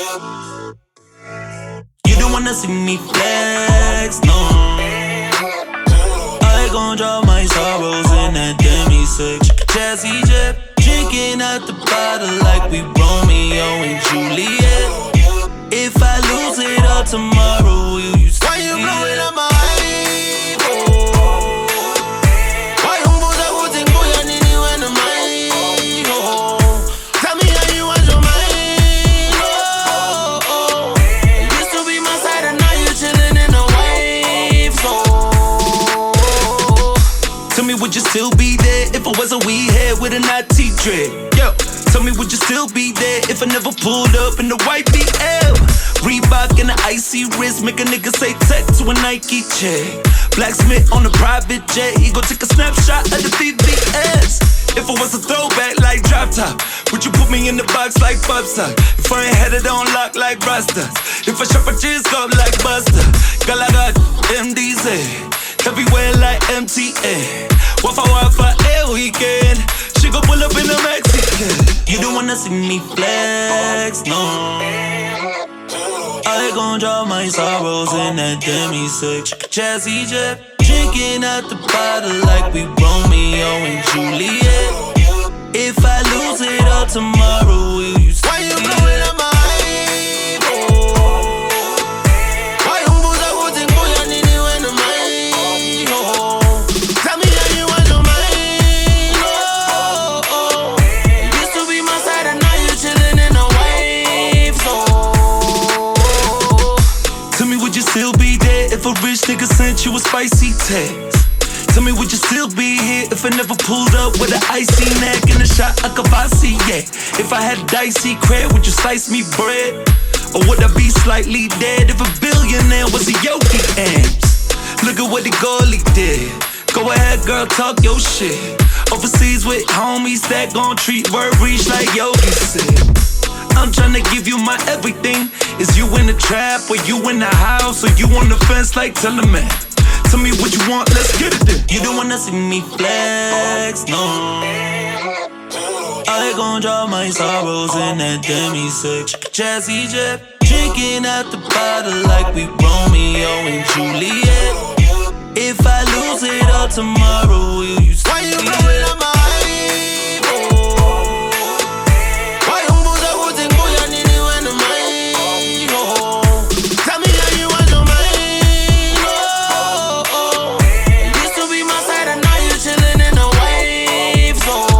You don't wanna see me flex, no. I gon' drop my sorrows in that demi-six. Jazzy Jet, drinking at the bottle like we Romeo and Juliet. If I lose it all tomorrow, will you stay? Why you blowing up my hype? Why you put that whole thing boy and anyone in my tell me how you want your mind. You used to be my side and now you chillin' in the wave. Tell me, would you still be there if I was a weed head with a naughty dread? Yo, tell me, would you still be there if I never pulled up in the white BL? Reebok and the icy wrist make a nigga say tech to a Nike check. Blacksmith on a private jet, he gon' take a snapshot of the VVS. If I was a throwback like drop top, would you put me in the box like Bubsa? If I ain't had it on lock like Rasta, if I shop a jizz up like Buster, girl I got MDZ, everywhere like MTA. Wafa every weekend, she gon' pull up in the Mexican. You don't wanna see me flex, no. I gon' drop my sorrows in that demi-six. Jazzy Jet, drinking at the bottle like we Romeo and Juliet. If I lose it all tomorrow, will you stay? Why you blowing up my hype? Why you put that whole thing boy and anyone in my tell me how you want your mind. You used to be my side and now you chillin' in the wave. Tell me, would you still be there if a rich nigga sent you a spicy text? Tell me, would you still be here if I never pulled up with an icy neck and a shot of Kavasi, yeah? If I had dicey cred, would you slice me bread? Or would I be slightly dead if a billionaire was a Yogi Amps? Look at what the goalie did. Go ahead, girl, talk your shit. Overseas with homies that gon' treat word reach like Yogi said. I'm tryna give you my everything. Is you in the trap or you in the house or you on the fence like Teleman? Tell me what you want, let's get it then. You don't wanna see me flex, no. I gon' drop my sorrows in that demi-six. Jazzy Jet, drinking at the bottle like we Romeo and Juliet. If I lose it all tomorrow, will you stay? Why you blowing up my hype? Why you put that whole thing boy and anyone in my tell me how you want your mind. You used to be my side and now you chillin' in the wave.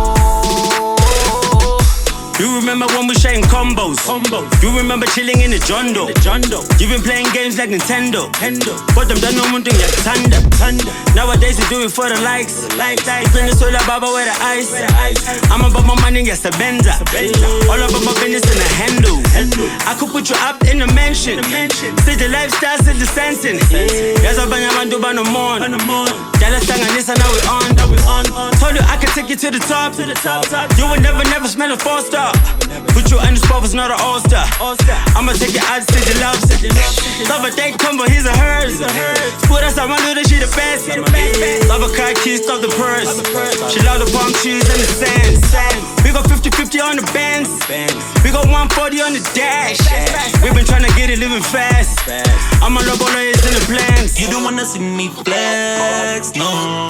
You remember when we sharing combos? You remember chilling in the Jondo? You been playing games like Nintendo. But them done no one thing like Thunder. Nowadays you do it for the likes. Bring the soda baba with the ice. I'm about my money, yes, a Benza. All about my business in a handle. I could put you up in the mansion. See the lifestyles in the sensing. Yes, I'm banyaman do bano mon. Jala stanganisa, now we on. Told you I could take you to the top. You will never smell a 4-star. Put you on the spot was not an all-star. I'ma take your eyes to the love. Love a day combo, he's a hers. Put us on my little, she the best. Love a car keys, stop the purse. She love the palm trees and the sand. We got 50-50 on the bands. We got 140 on the dash. We been tryna get it living fast. I'm a local lawyers in the plans. You don't wanna see me flex, no.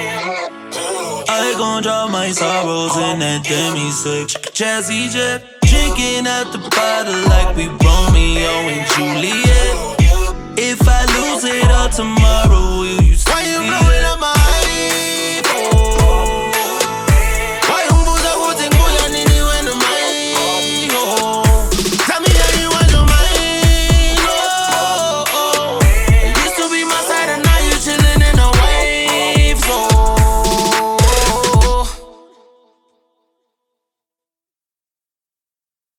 I gon' drop my sorrows in that demi-six. Jazzy Jet, drinking at the bottle like we Romeo and Juliet. If I lose it all tomorrow, will you stay? Why you